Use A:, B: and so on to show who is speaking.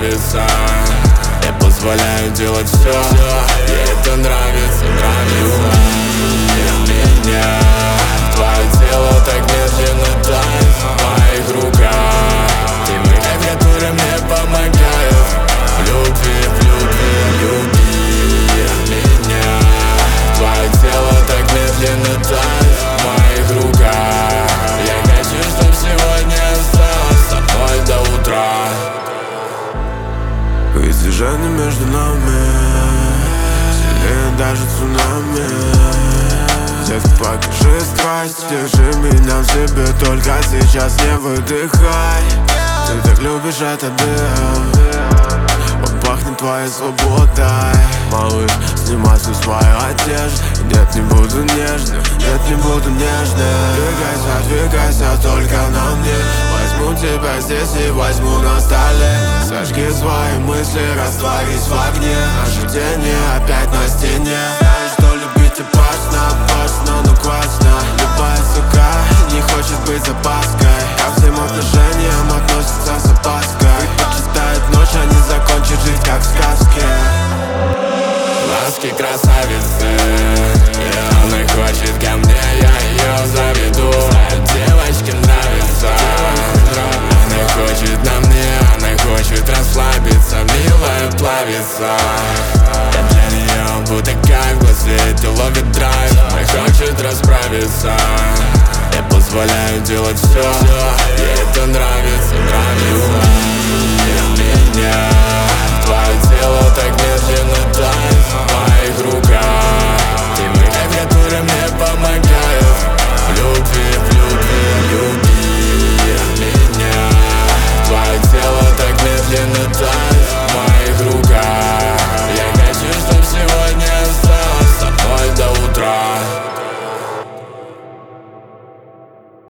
A: нравится. Я позволяю делать все, ей это нравится, нравится. Меня твое тело так медленно тает в моих руках. Ты меня, который мне помогает в любви, в любви, люби меня. Твое тело так медленно тает в моих руках. Я хочу, чтоб сегодня осталось со мной до утра.
B: Ведь движение между нами сильнее даже цунами. Детка, покажи страсть, держи меня в себе, только сейчас не выдыхай. Ты так любишь этот дым, он пахнет твоей свободой. Малыш, снимай всю свою одежду. Нет, не буду нежным, нет, не буду нежным. Двигайся, двигайся только на мне. Возьму тебя здесь и возьму на столе. Сожги свои мысли, растворись в огне. Наши тени опять на стене. Знаешь, что любить опасно, опасно, но классно. Любая сука не хочет быть запаской. Ко всем отношениям относится с опаской. Предпочитает ночь, а не закончит жизнь как в сказке.
A: Ласки красавицы, она хочет ко мне, я ее заведу. Девочке нравится, она хочет на мне, она хочет расслабиться, милая плавится. Я для нее будто как в свете ловит драйв, она хочет расправиться. Я позволяю делать все, ей это нравится, нравится. Меня твое тело так не